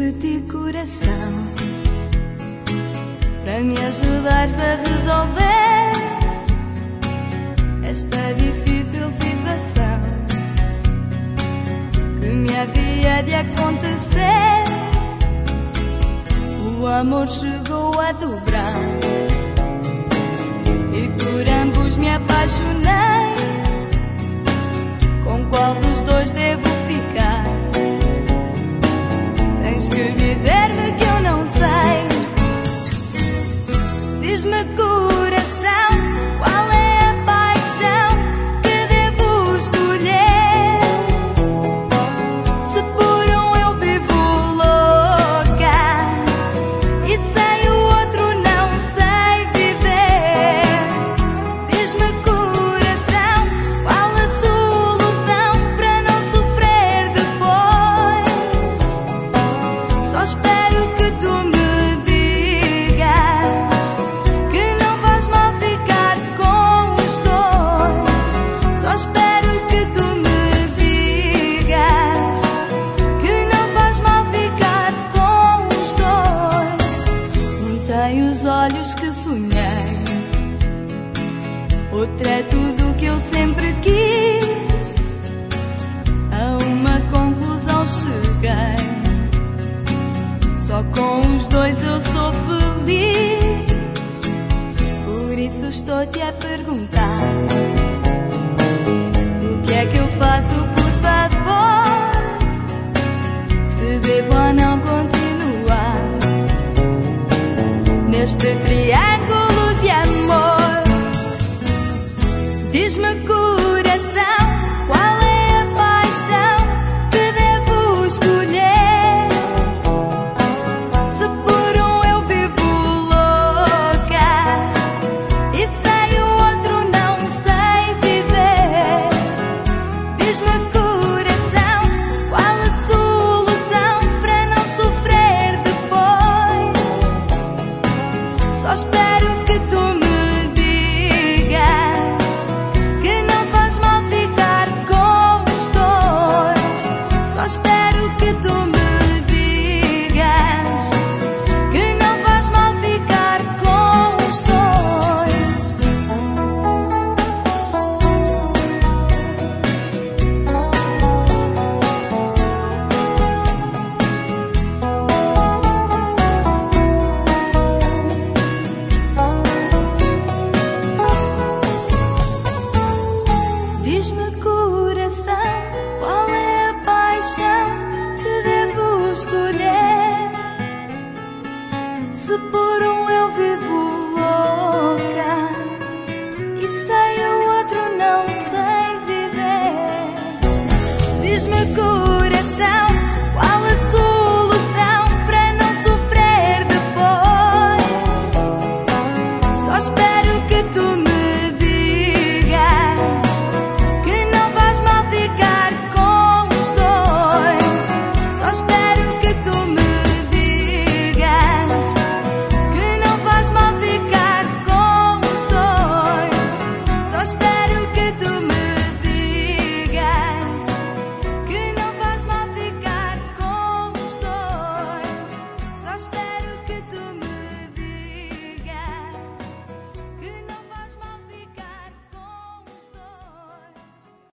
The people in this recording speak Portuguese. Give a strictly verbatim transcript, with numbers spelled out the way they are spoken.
de ti, coração, para me ajudares a resolver esta difícil situação que me havia de acontecer. O amor chegou a dobrar e por ambos me apaixonei. Com qual dos dois devo ficar? Tens que dizer-me que eu não sei. Diz-me, coração, qual é a paixão que devo escolher? Se por um eu vivo louca e sem o outro não sei viver. Diz-me, coração, qual a solução para não sofrer depois? Só espero que tu me olhos que sonhei, outra é tudo o que eu sempre quis. A uma conclusão cheguei, só com os dois eu sou feliz. Por isso estou-te a perguntar: o que é que eu faço, por favor? Se devo ou não continuar neste triângulo de amor? Diz-me, coração, qual é a paixão que devo escolher? Se por um eu vivo louca e sem o outro não sei viver. Diz-me, coração, qual a solução para não sofrer depois? Só espero que tu me digas que não faz mal ficar com os dois. Só espero que tu me digas que não faz mal ficar com os dois. Diz-me, coração, qual é a paixão que devo escolher? Se por um eu vivo louca e sem o outro não sei viver. Diz-me, coração,